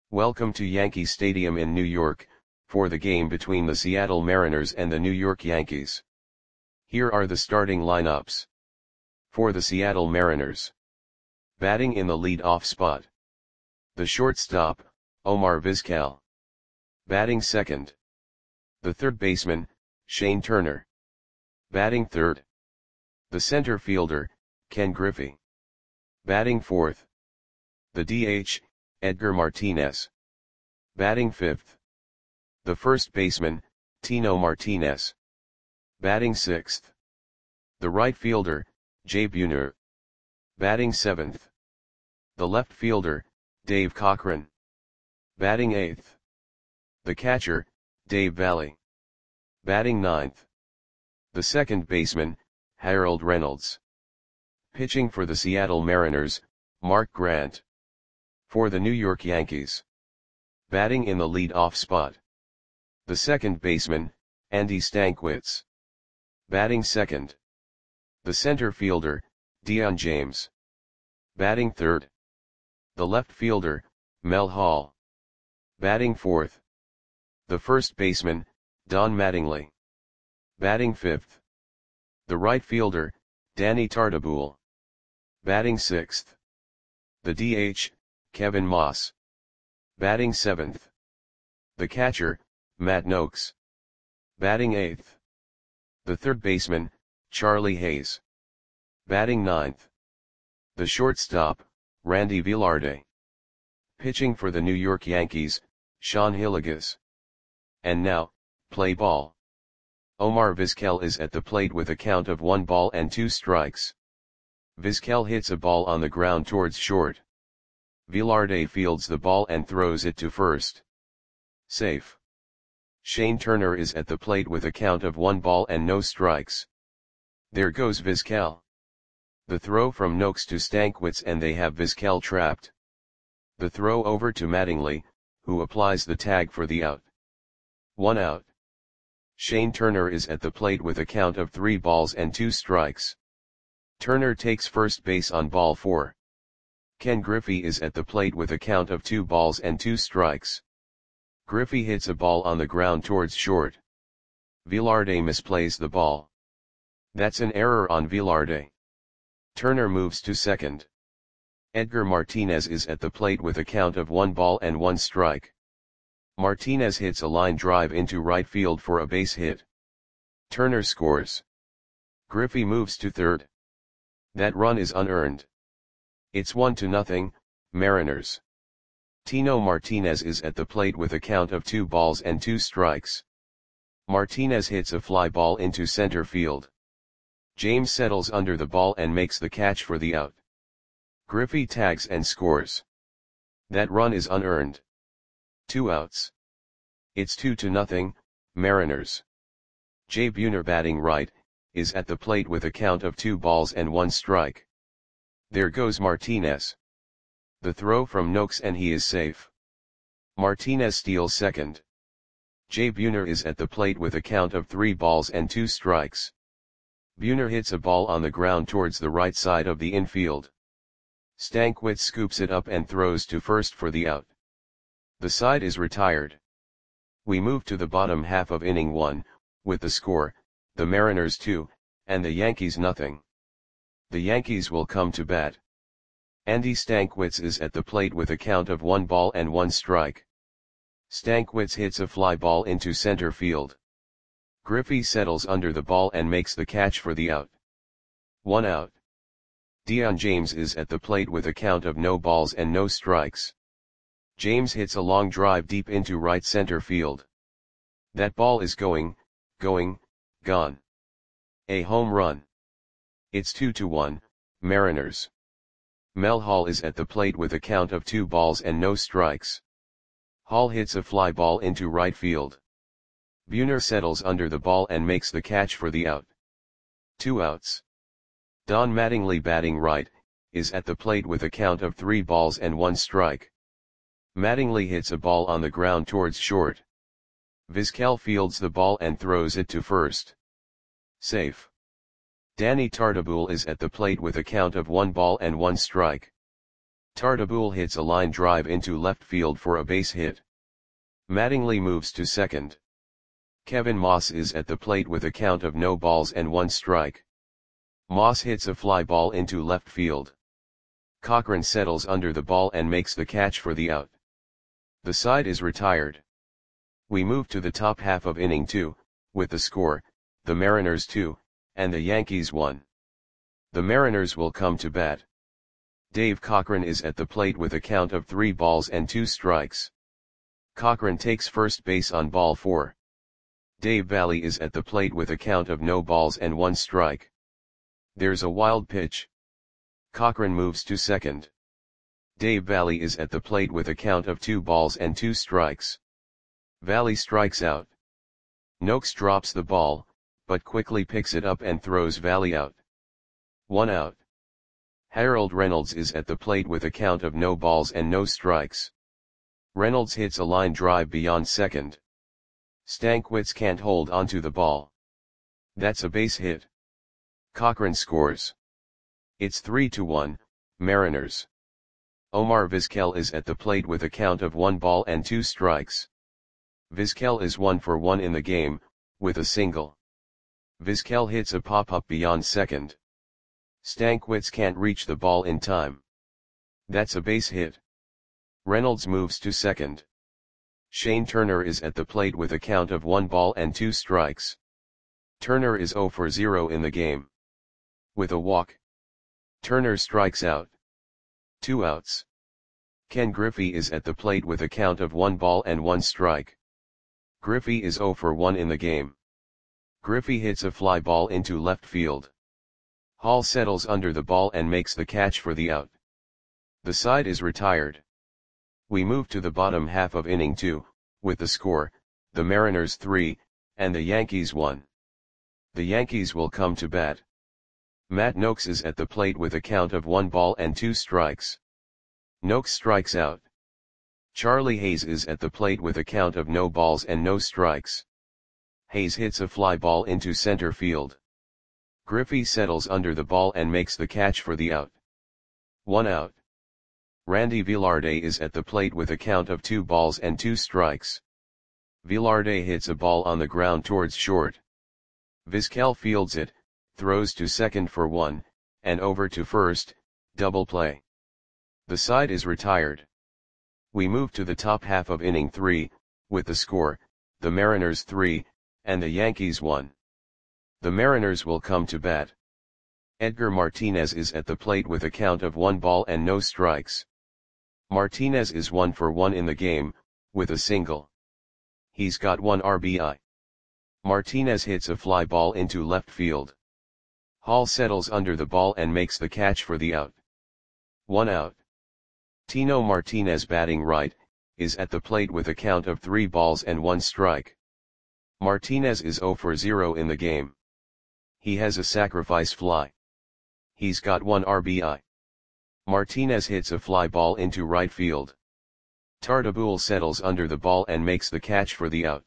Welcome to Yankee Stadium in New York, for the game between the Seattle Mariners and the New York Yankees. Here are the starting lineups. For the Seattle Mariners. Batting in the lead-off spot. The shortstop, Omar Vizquel. Batting second. The third baseman, Shane Turner. Batting third. The center fielder, Ken Griffey. Batting fourth. The DH, Edgar Martinez. Batting fifth. The first baseman, Tino Martinez. Batting sixth. The right fielder, Jay Buhner. Batting seventh. The left fielder, Dave Cochran. Batting eighth. The catcher, Dave Valle. Batting ninth. The second baseman, Harold Reynolds. Pitching for the Seattle Mariners, Mark Grant. For the New York Yankees. Batting in the lead-off spot. The second baseman, Andy Stankiewicz. Batting second. The center fielder, Dion James. Batting third. The left fielder, Mel Hall. Batting fourth. The first baseman, Don Mattingly. Batting fifth. The right fielder, Danny Tartabull. Batting sixth. The DH, Kevin Moss. Batting seventh. The catcher, Matt Noakes. Batting eighth. The third baseman, Charlie Hayes. Batting ninth. The shortstop, Randy Velarde. Pitching for the New York Yankees, Sean Hillegas. And now, play ball. Omar Vizquel is at the plate with a count of 1-2 strikes. Vizquel hits a ball on the ground towards short. Velarde fields the ball and throws it to first. Safe. Shane Turner is at the plate with a count of 1-0 strikes. There goes Vizquel. The throw from Noakes to Stankiewicz and they have Vizquel trapped. The throw over to Mattingly, who applies the tag for the out. 1 out. Shane Turner is at the plate with a count of 3-2 strikes. Turner takes first base on ball 4. Ken Griffey is at the plate with a count of 2-2 strikes. Griffey hits a ball on the ground towards short. Velarde misplays the ball. That's an error on Velarde. Turner moves to second. Edgar Martinez is at the plate with a count of 1-1 strike. Martinez hits a line drive into right field for a base hit. Turner scores. Griffey moves to third. That run is unearned. It's 1-0, Mariners. Tino Martinez is at the plate with a count of 2-2 strikes. Martinez hits a fly ball into center field. James settles under the ball and makes the catch for the out. Griffey tags and scores. That run is unearned. 2 outs. It's 2-0, Mariners. Jay Buhner batting right, is at the plate with a count of 2-1 strike. There goes Martinez. The throw from Noakes and he is safe. Martinez steals second. Jay Buhner is at the plate with a count of 3-2 strikes. Buhner hits a ball on the ground towards the right side of the infield. Stankiewicz scoops it up and throws to first for the out. The side is retired. We move to the bottom half of inning 1, with the score, the Mariners 2, and the Yankees 0. The Yankees will come to bat. Andy Stankiewicz is at the plate with a count of 1-1 strike. Stankiewicz hits a fly ball into center field. Griffey settles under the ball and makes the catch for the out. 1 out. Dion James is at the plate with a count of no balls and no strikes. James hits a long drive deep into right center field. That ball is gone. A home run. It's 2-1, Mariners. Mel Hall is at the plate with a count of 2 strikes. Hall hits a fly ball into right field. Buhner settles under the ball and makes the catch for the out. 2 outs. Don Mattingly batting right, is at the plate with a count of 3-1 strike. Mattingly hits a ball on the ground towards short. Vizquel fields the ball and throws it to first. Safe. Danny Tartabull is at the plate with a count of 1-1 strike. Tartabull hits a line drive into left field for a base hit. Mattingly moves to second. Kevin Moss is at the plate with a count of no balls and 1 strike. Moss hits a fly ball into left field. Cochran settles under the ball and makes the catch for the out. The side is retired. We move to the top half of inning 2, with the score, the Mariners 2, and the Yankees 1. The Mariners will come to bat. Dave Cochran is at the plate with a count of 3 balls and 2 strikes. Cochran takes first base on ball 4. Dave Valle is at the plate with a count of no balls and 1 strike. There's a wild pitch. Cochran moves to second. Dave Valle is at the plate with a count of 2 balls and 2 strikes. Valle strikes out. Noakes drops the ball, but quickly picks it up and throws Valle out. 1 out. Harold Reynolds is at the plate with a count of no balls and no strikes. Reynolds hits a line drive beyond second. Stankiewicz can't hold onto the ball. That's a base hit. Cochran scores. It's 3-1, Mariners. Omar Vizquel is at the plate with a count of 1 ball and 2 strikes. Vizquel is 1 for 1 in the game, with a single. Vizquel hits a pop-up beyond second. Stankiewicz can't reach the ball in time. That's a base hit. Reynolds moves to second. Shane Turner is at the plate with a count of 1 ball and 2 strikes. Turner is 0 for 0 in the game. With a walk. Turner strikes out. 2 outs. Ken Griffey is at the plate with a count of 1 ball and 1 strike. Griffey is 0 for 1 in the game. Griffey hits a fly ball into left field. Hall settles under the ball and makes the catch for the out. The side is retired. We move to the bottom half of inning 2, with the score, the Mariners 3, and the Yankees 1. The Yankees will come to bat. Matt Noakes is at the plate with a count of 1 ball and 2 strikes. Noakes strikes out. Charlie Hayes is at the plate with a count of no balls and no strikes. Hayes hits a fly ball into center field. Griffey settles under the ball and makes the catch for the out. 1 out. Randy Velarde is at the plate with a count of 2 balls and 2 strikes. Velarde hits a ball on the ground towards short. Vizquel fields it, throws to second for 1, and over to first, double play. The side is retired. We move to the top half of inning 3, with the score, the Mariners 3, and the Yankees 1. The Mariners will come to bat. Edgar Martinez is at the plate with a count of 1 ball and no strikes. Martinez is 1 for 1 in the game, with a single. He's got 1 RBI. Martinez hits a fly ball into left field. Hall settles under the ball and makes the catch for the out. 1 out. Tino Martinez, batting right, is at the plate with a count of 3 balls and 1 strike. Martinez is 0 for 0 in the game. He has a sacrifice fly. He's got 1 RBI. Martinez hits a fly ball into right field. Tartabull settles under the ball and makes the catch for the out.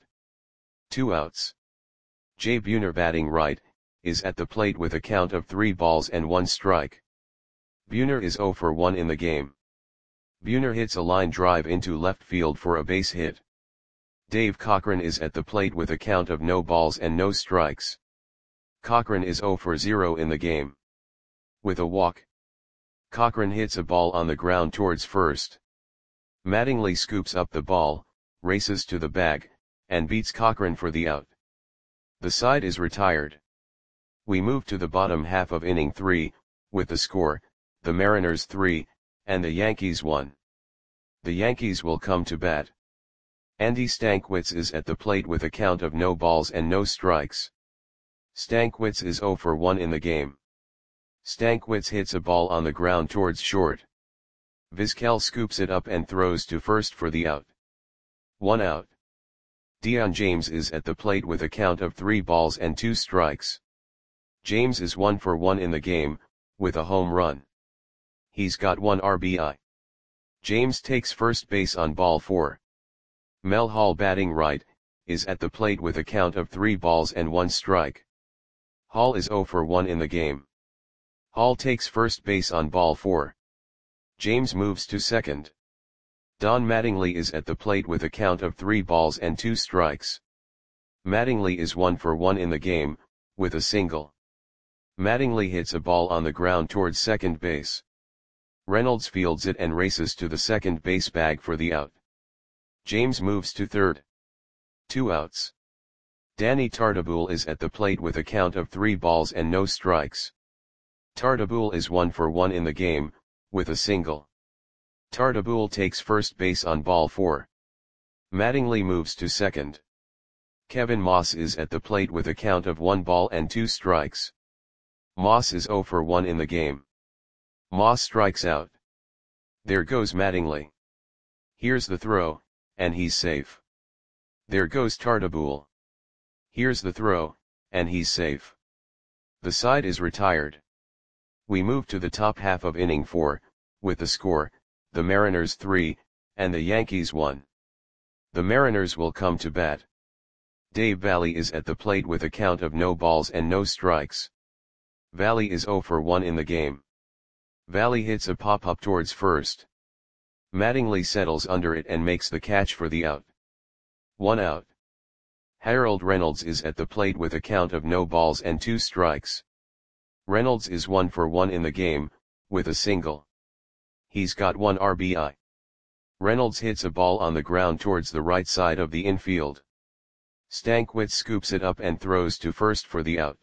2 outs. Jay Buhner, batting right, is at the plate with a count of 3 balls and 1 strike. Buhner is 0 for 1 in the game. Buhner hits a line drive into left field for a base hit. Dave Cochran is at the plate with a count of no balls and no strikes. Cochran is 0 for 0 in the game. With a walk. Cochran hits a ball on the ground towards first. Mattingly scoops up the ball, races to the bag, and beats Cochran for the out. The side is retired. We move to the bottom half of inning 3, with the score, the Mariners 3, and the Yankees 1. The Yankees will come to bat. Andy Stankiewicz is at the plate with a count of no balls and no strikes. Stankiewicz is 0 for 1 in the game. Stankiewicz hits a ball on the ground towards short. Vizquel scoops it up and throws to first for the out. 1 out. Dion James is at the plate with a count of 3 balls and 2 strikes. James is 1 for 1 in the game, with a home run. He's got 1 RBI. James takes first base on ball 4. Mel Hall, batting right, is at the plate with a count of 3 balls and 1 strike. Hall is 0 for 1 in the game. Hall takes first base on ball 4. James moves to second. Don Mattingly is at the plate with a count of 3 balls and 2 strikes. Mattingly is 1 for 1 in the game, with a single. Mattingly hits a ball on the ground towards second base. Reynolds fields it and races to the second base bag for the out. James moves to third. 2 outs. Danny Tartabull is at the plate with a count of 3 balls and no strikes. Tartabull is 1 for 1 in the game, with a single. Tartabull takes first base on ball 4. Mattingly moves to second. Kevin Moss is at the plate with a count of 1 ball and 2 strikes. Moss is 0 for 1 in the game. Moss strikes out. There goes Mattingly. Here's the throw, and he's safe. There goes Tartabull. Here's the throw, and he's safe. The side is retired. We move to the top half of inning 4, with the score, the Mariners 3, and the Yankees 1. The Mariners will come to bat. Dave Valle is at the plate with a count of no balls and no strikes. Valle is 0 for 1 in the game. Valle hits a pop-up towards first. Mattingly settles under it and makes the catch for the out. 1 out. Harold Reynolds is at the plate with a count of no balls and 2 strikes. Reynolds is 1 for 1 in the game, with a single. He's got 1 RBI. Reynolds hits a ball on the ground towards the right side of the infield. Stankwitz scoops it up and throws to first for the out.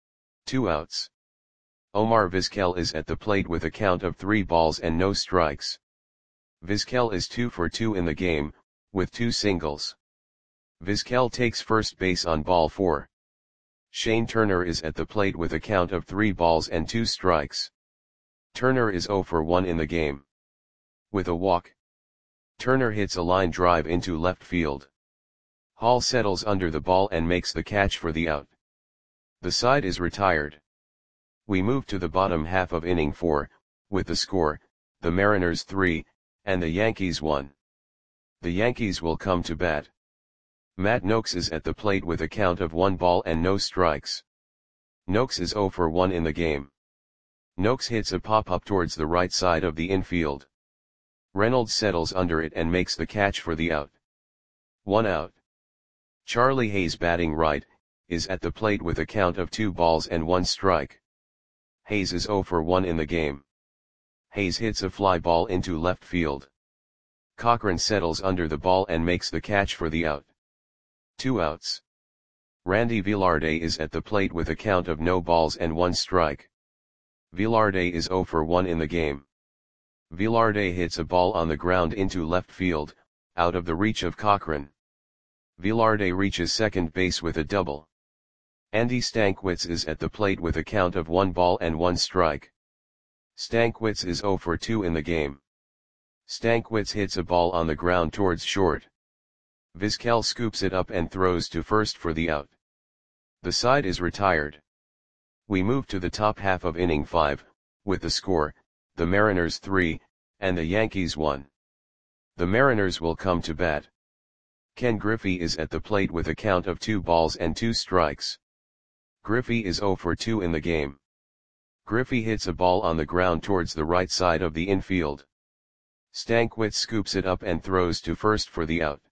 2 outs. Omar Vizquel is at the plate with a count of 3 balls and no strikes. Vizquel is 2 for 2 in the game, with 2 singles. Vizquel takes first base on ball 4. Shane Turner is at the plate with a count of 3 balls and 2 strikes. Turner is 0 for 1 in the game. With a walk. Turner hits a line drive into left field. Hall settles under the ball and makes the catch for the out. The side is retired. We move to the bottom half of inning 4, with the score, the Mariners 3, and the Yankees 1. The Yankees will come to bat. Matt Noakes is at the plate with a count of 1 ball and no strikes. Noakes is 0 for 1 in the game. Noakes hits a pop-up towards the right side of the infield. Reynolds settles under it and makes the catch for the out. 1 out. Charlie Hayes, batting right, is at the plate with a count of 2 balls and 1 strike. Hayes is 0 for 1 in the game. Hayes hits a fly ball into left field. Cochran settles under the ball and makes the catch for the out. 2 outs. Randy Velarde is at the plate with a count of no balls and 1 strike. Velarde is 0 for 1 in the game. Velarde hits a ball on the ground into left field, out of the reach of Cochran. Velarde reaches second base with a double. Andy Stankwitz is at the plate with a count of 1 ball and 1 strike. Stankwitz is 0 for 2 in the game. Stankwitz hits a ball on the ground towards short. Vizquel scoops it up and throws to first for the out. The side is retired. We move to the top half of inning 5, with the score, the Mariners 3, and the Yankees 1. The Mariners will come to bat. Ken Griffey is at the plate with a count of 2 balls and 2 strikes. Griffey is 0 for 2 in the game. Griffey hits a ball on the ground towards the right side of the infield. Stankwitz scoops it up and throws to first for the out.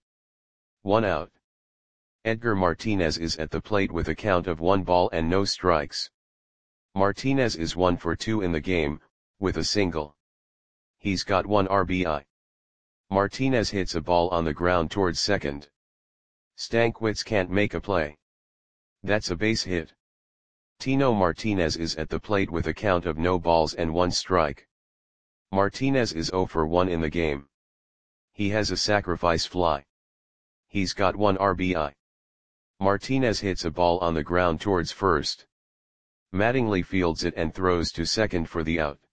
1 out. Edgar Martinez is at the plate with a count of 1 ball and no strikes. Martinez is 1 for 2 in the game, with a single. He's got 1 RBI. Martinez hits a ball on the ground towards second. Stankwitz can't make a play. That's a base hit. Tino Martinez is at the plate with a count of no balls and 1 strike. Martinez is 0 for 1 in the game. He has a sacrifice fly. He's got 1 RBI. Martinez hits a ball on the ground towards first. Mattingly fields it and throws to second for the out.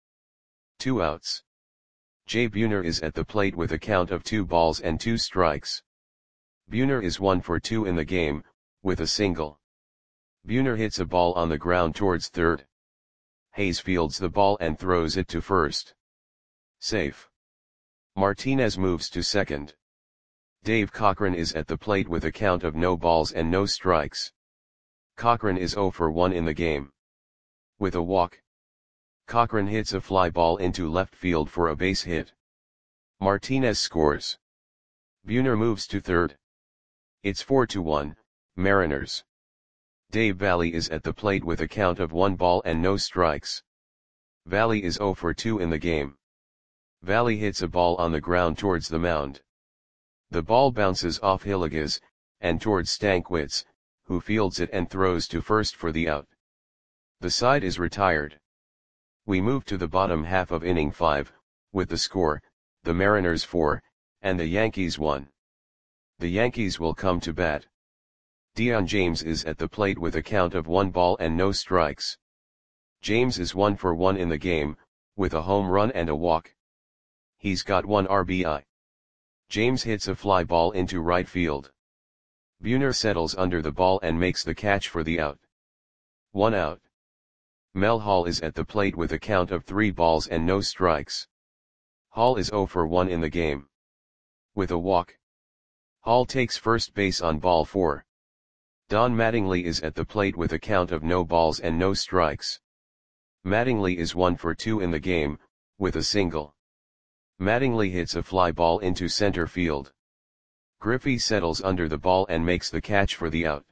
2 outs. Jay Buhner is at the plate with a count of 2 balls and 2 strikes. Buhner is 1 for 2 in the game, with a single. Buhner hits a ball on the ground towards third. Hayes fields the ball and throws it to first. Safe. Martinez moves to second. Dave Cochran is at the plate with a count of no balls and no strikes. Cochran is 0 for 1 in the game. With a walk. Cochran hits a fly ball into left field for a base hit. Martinez scores. Buhner moves to third. It's 4-1, Mariners. Dave Valle is at the plate with a count of 1 ball and no strikes. Valle is 0 for 2 in the game. Valle hits a ball on the ground towards the mound. The ball bounces off Hillegas, and towards Stankwitz, who fields it and throws to first for the out. The side is retired. We move to the bottom half of inning 5, with the score, the Mariners 4, and the Yankees 1. The Yankees will come to bat. Dion James is at the plate with a count of 1 ball and no strikes. James is 1 for 1 in the game, with a home run and a walk. He's got 1 RBI. James hits a fly ball into right field. Buhner settles under the ball and makes the catch for the out. 1 out. Mel Hall is at the plate with a count of 3 balls and no strikes. Hall is 0 for 1 in the game. With a walk. Hall takes first base on ball 4. Don Mattingly is at the plate with a count of no balls and no strikes. Mattingly is 1 for 2 in the game, with a single. Mattingly hits a fly ball into center field. Griffey settles under the ball and makes the catch for the out.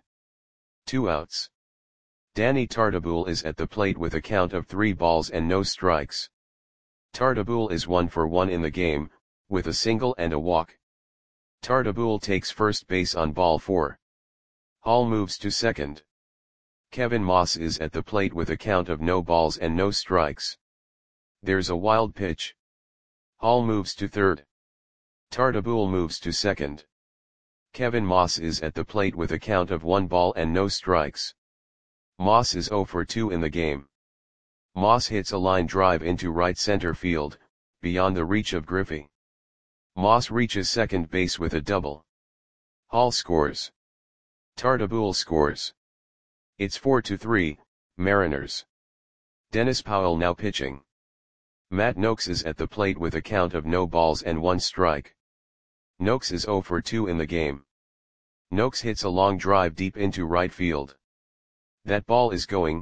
2 outs. Danny Tartabull is at the plate with a count of 3 balls and no strikes. Tartabull is 1 for 1 in the game, with a single and a walk. Tartabull takes first base on ball 4. Hall moves to second. Kevin Moss is at the plate with a count of no balls and no strikes. There's a wild pitch. Hall moves to third. Tartabull moves to second. Kevin Moss is at the plate with a count of 1 ball and no strikes. Moss is 0 for 2 in the game. Moss hits a line drive into right center field, beyond the reach of Griffey. Moss reaches second base with a double. Hall scores. Tartabull scores. It's 4-3, Mariners. Dennis Powell now pitching. Matt Noakes is at the plate with a count of no balls and 1 strike. Noakes is 0 for 2 in the game. Noakes hits a long drive deep into right field. That ball is gone.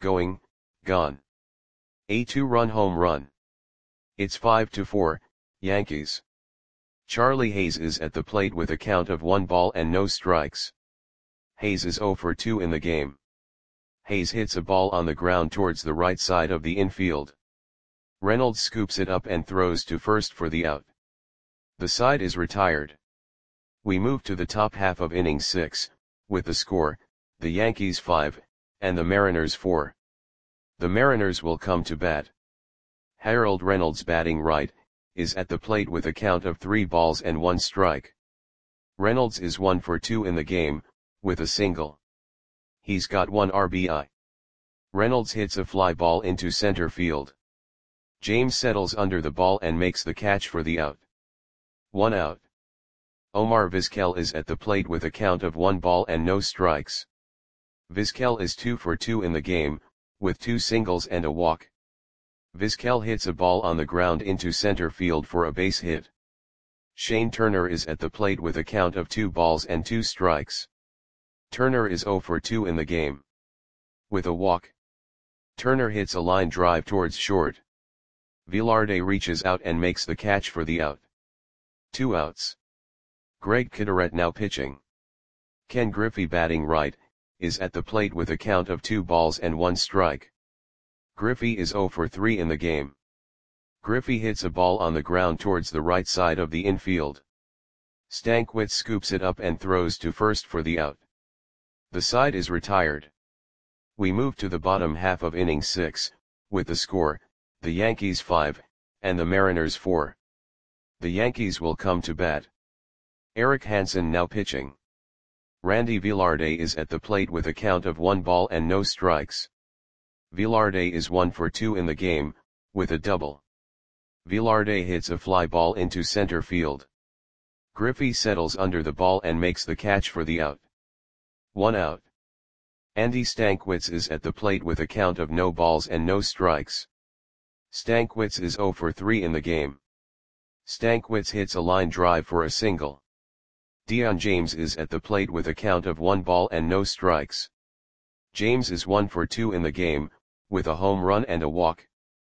A 2-run home run. It's 5-4, Yankees. Charlie Hayes is at the plate with a count of 1 ball and no strikes. Hayes is 0 for 2 in the game. Hayes hits a ball on the ground towards the right side of the infield. Reynolds scoops it up and throws to first for the out. The side is retired. We move to the top half of inning 6, with the score, the Yankees 5, and the Mariners 4. The Mariners will come to bat. Harold Reynolds, batting right, is at the plate with a count of 3 balls and 1 strike. Reynolds is 1 for 2 in the game, with a single. He's got 1 RBI. Reynolds hits a fly ball into center field. James settles under the ball and makes the catch for the out. 1 out. Omar Vizquel is at the plate with a count of 1 ball and no strikes. Vizquel is 2 for 2 in the game, with 2 singles and a walk. Vizquel hits a ball on the ground into center field for a base hit. Shane Turner is at the plate with a count of 2 balls and 2 strikes. Turner is 0 for 2 in the game. With a walk. Turner hits a line drive towards short. Velarde reaches out and makes the catch for the out. 2 outs. Greg Kideret now pitching. Ken Griffey, batting right, is at the plate with a count of 2 balls and 1 strike. Griffey is 0 for 3 in the game. Griffey hits a ball on the ground towards the right side of the infield. Stankwitz scoops it up and throws to first for the out. The side is retired. We move to the bottom half of inning 6, with the score, the Yankees 5, and the Mariners 4. The Yankees will come to bat. Eric Hansen now pitching. Randy Velarde is at the plate with a count of 1 ball and no strikes. Velarde is 1 for 2 in the game, with a double. Velarde hits a fly ball into center field. Griffey settles under the ball and makes the catch for the out. 1 out. Andy Stankwitz is at the plate with a count of no balls and no strikes. Stankwitz is 0 for 3 in the game. Stankwitz hits a line drive for a single. Dion James is at the plate with a count of 1 ball and no strikes. James is 1 for 2 in the game, with a home run and a walk.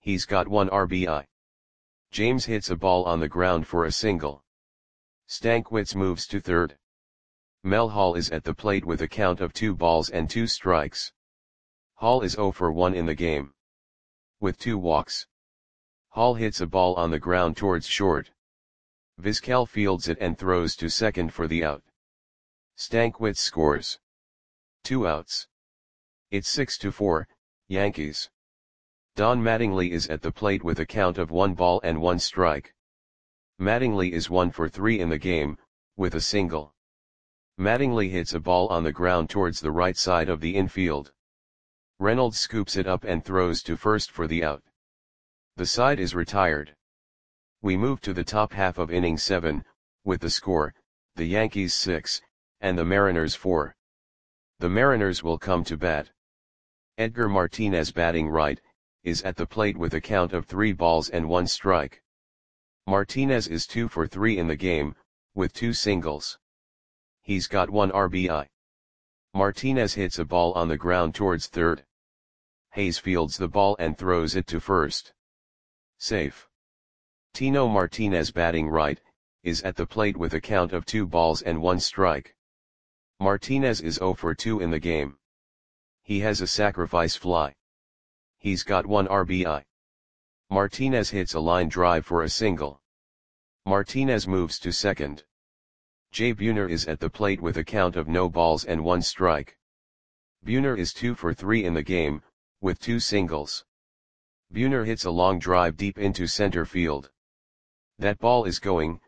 He's got 1 RBI. James hits a ball on the ground for a single. Stankwitz moves to third. Mel Hall is at the plate with a count of 2 balls and 2 strikes. Hall is 0 for 1 in the game, with 2 walks. Hall hits a ball on the ground towards short. Vizquel fields it and throws to second for the out. Stankwitz scores. 2 outs. It's 6-4, Yankees. Don Mattingly is at the plate with a count of 1 ball and 1 strike. Mattingly is 1 for 3 in the game, with a single. Mattingly hits a ball on the ground towards the right side of the infield. Reynolds scoops it up and throws to first for the out. The side is retired. We move to the top half of inning 7, with the score, the Yankees 6, and the Mariners 4. The Mariners will come to bat. Edgar Martinez, batting right, is at the plate with a count of 3 balls and 1 strike. Martinez is 2 for 3 in the game, with 2 singles. He's got 1 RBI. Martinez hits a ball on the ground towards third. Hayes fields the ball and throws it to first. Safe. Tino Martinez, batting right, is at the plate with a count of 2 balls and 1 strike. Martinez is 0 for 2 in the game. He has a sacrifice fly. He's got 1 RBI. Martinez hits a line drive for a single. Martinez moves to second. Jay Buhner is at the plate with a count of no balls and 1 strike. Buhner is 2 for 3 in the game, with 2 singles. Buhner hits a long drive deep into center field. That ball is gone.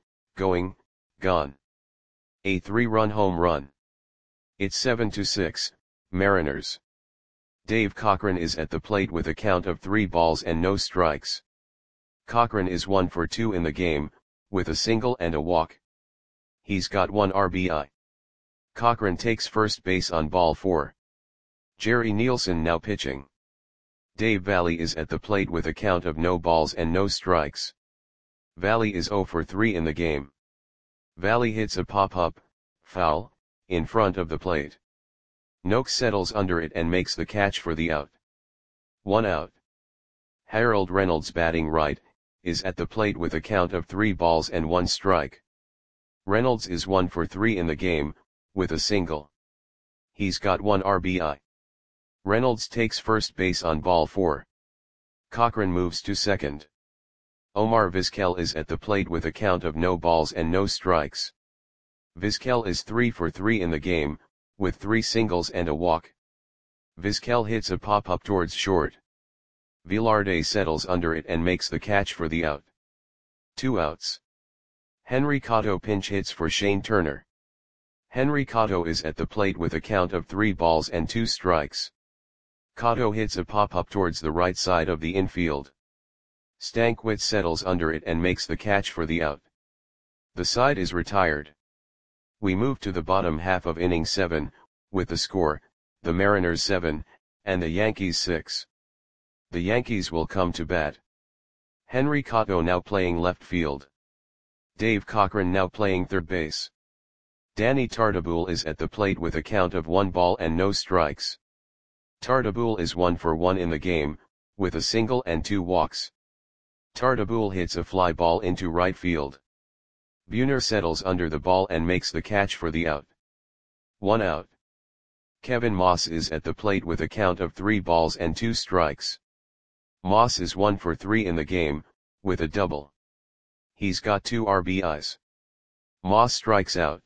A 3-run home run. It's 7-6, Mariners. Dave Cochran is at the plate with a count of 3 balls and no strikes. Cochran is 1 for 2 in the game, with a single and a walk. He's got 1 RBI. Cochran takes first base on ball 4. Jerry Nielsen now pitching. Dave Valle is at the plate with a count of no balls and no strikes. Valle is 0 for 3 in the game. Valle hits a pop-up, foul, in front of the plate. Noakes settles under it and makes the catch for the out. 1 out. Harold Reynolds, batting right, is at the plate with a count of 3 balls and 1 strike. Reynolds is 1 for 3 in the game, with a single. He's got 1 RBI. Reynolds takes first base on ball 4. Cochran moves to second. Omar Vizquel is at the plate with a count of no balls and no strikes. Vizquel is 3 for 3 in the game, with 3 singles and a walk. Vizquel hits a pop-up towards short. Velarde settles under it and makes the catch for the out. 2 outs. Henry Cotto pinch hits for Shane Turner. Henry Cotto is at the plate with a count of 3 balls and 2 strikes. Cotto hits a pop-up towards the right side of the infield. Stankwitz settles under it and makes the catch for the out. The side is retired. We move to the bottom half of inning 7, with the score, the Mariners 7, and the Yankees 6. The Yankees will come to bat. Henry Cotto now playing left field. Dave Cochran now playing third base. Danny Tartabull is at the plate with a count of 1 ball and no strikes. Tartabull is 1 for 1 in the game, with a single and 2 walks. Tartabull hits a fly ball into right field. Buhner settles under the ball and makes the catch for the out. 1 out. Kevin Moss is at the plate with a count of 3 balls and 2 strikes. Moss is 1 for 3 in the game, with a double. He's got 2 RBIs. Moss strikes out.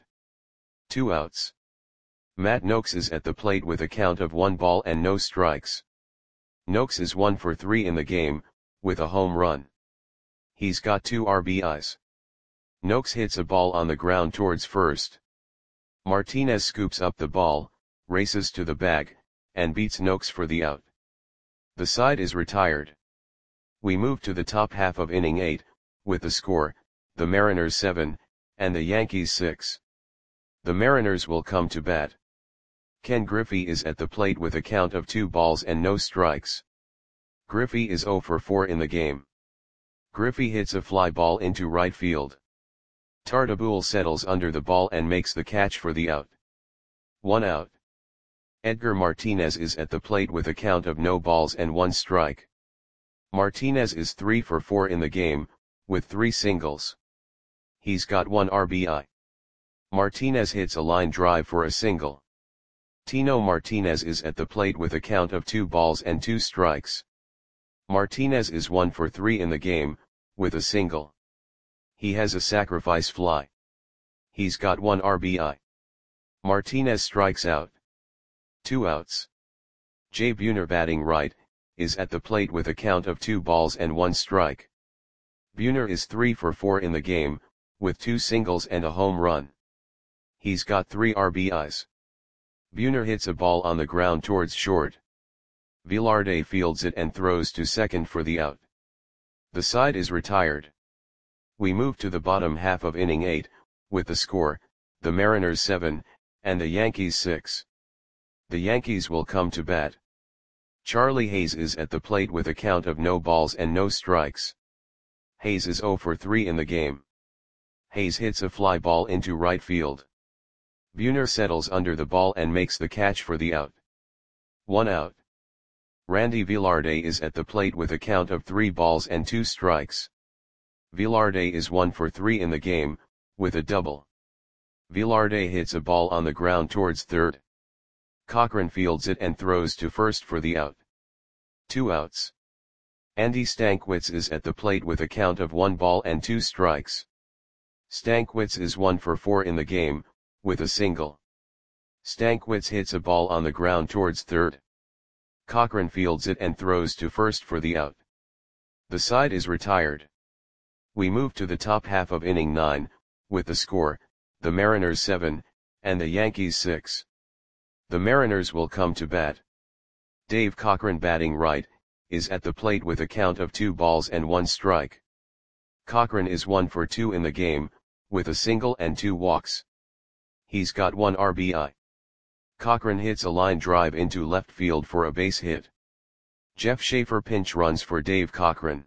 2 outs. Matt Noakes is at the plate with a count of 1 ball and no strikes. Noakes is 1 for 3 in the game, with a home run. He's got 2 RBIs. Noakes hits a ball on the ground towards first. Martinez scoops up the ball, races to the bag, and beats Noakes for the out. The side is retired. We move to the top half of inning 8, with the score, the Mariners 7, and the Yankees 6. The Mariners will come to bat. Ken Griffey is at the plate with a count of 2 balls and no strikes. Griffey is 0 for 4 in the game. Griffey hits a fly ball into right field. Tartabull settles under the ball and makes the catch for the out. 1 out. Edgar Martinez is at the plate with a count of no balls and 1 strike. Martinez is 3 for 4 in the game, with 3 singles. He's got 1 RBI. Martinez hits a line drive for a single. Tino Martinez is at the plate with a count of 2 balls and 2 strikes. Martinez is 1 for 3 in the game, with a single. He has a sacrifice fly. He's got 1 RBI. Martinez strikes out. 2 outs. Jay Buhner, batting right, is at the plate with a count of 2 balls and 1 strike. Buhner is 3 for 4 in the game, with 2 singles and a home run. He's got 3 RBIs. Buhner hits a ball on the ground towards short. Velarde fields it and throws to second for the out. The side is retired. We move to the bottom half of inning 8, with the score, the Mariners 7, and the Yankees 6. The Yankees will come to bat. Charlie Hayes is at the plate with a count of no balls and no strikes. Hayes is 0 for 3 in the game. Hayes hits a fly ball into right field. Buhner settles under the ball and makes the catch for the out. 1 out. Randy Velarde is at the plate with a count of 3 balls and 2 strikes. Velarde is 1 for 3 in the game, with a double. Velarde hits a ball on the ground towards third. Cochran fields it and throws to first for the out. 2 outs. Andy Stankiewicz is at the plate with a count of 1 ball and 2 strikes. Stankiewicz is 1 for 4 in the game, with a single. Stankiewicz hits a ball on the ground towards third. Cochran fields it and throws to first for the out. The side is retired. We move to the top half of inning 9, with the score, the Mariners 7, and the Yankees 6. The Mariners will come to bat. Dave Cochran, batting right, is at the plate with a count of 2 balls and 1 strike. Cochran is 1 for 2 in the game, with a single and 2 walks. He's got 1 RBI. Cochran hits a line drive into left field for a base hit. Jeff Schaefer pinch runs for Dave Cochran.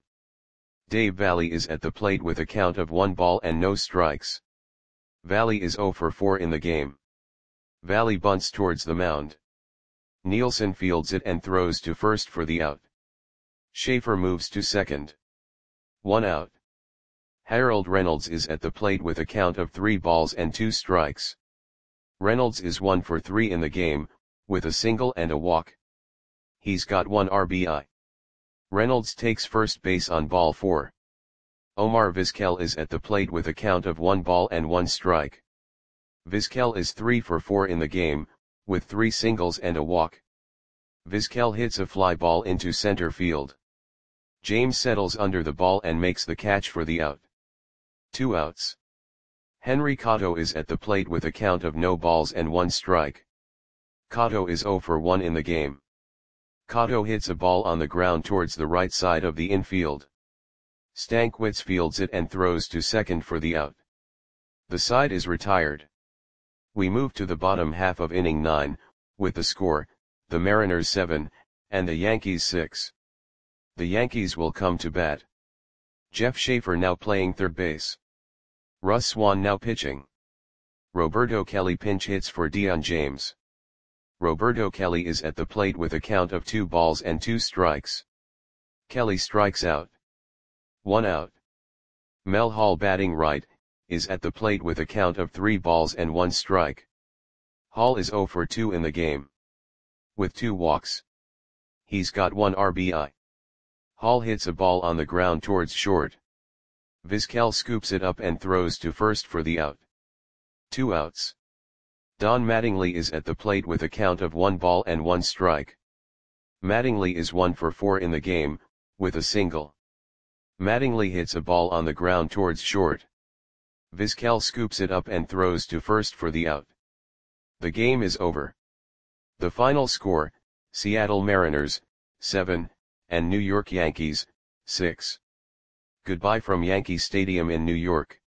Dave Valley is at the plate with a count of 1 ball and no strikes. Valley is 0 for 4 in the game. Valley bunts towards the mound. Nielsen fields it and throws to first for the out. Schaefer moves to second. 1 out. Harold Reynolds is at the plate with a count of 3 balls and 2 strikes. Reynolds is 1 for 3 in the game, with a single and a walk. He's got 1 RBI. Reynolds takes first base on ball 4. Omar Vizquel is at the plate with a count of 1 ball and 1 strike. Vizquel is 3 for 4 in the game, with 3 singles and a walk. Vizquel hits a fly ball into center field. James settles under the ball and makes the catch for the out. 2 outs. Henry Cotto is at the plate with a count of no balls and 1 strike. Cotto is 0 for 1 in the game. Cotto hits a ball on the ground towards the right side of the infield. Stankiewicz fields it and throws to second for the out. The side is retired. We move to the bottom half of inning 9, with the score, the Mariners 7, and the Yankees 6. The Yankees will come to bat. Jeff Schaefer now playing third base. Russ Swan now pitching. Roberto Kelly pinch hits for Dion James. Roberto Kelly is at the plate with a count of 2 balls and 2 strikes. Kelly strikes out. 1 out. Mel Hall, batting right, is at the plate with a count of 3 balls and 1 strike. Hall is 0 for 2 in the game, with 2 walks. He's got 1 RBI. Hall hits a ball on the ground towards short. Vizquel scoops it up and throws to first for the out. 2 outs. Don Mattingly is at the plate with a count of 1 ball and 1 strike. Mattingly is 1 for 4 in the game, with a single. Mattingly hits a ball on the ground towards short. Vizquel scoops it up and throws to first for the out. The game is over. The final score, Seattle Mariners, 7, and New York Yankees, 6. Goodbye from Yankee Stadium in New York.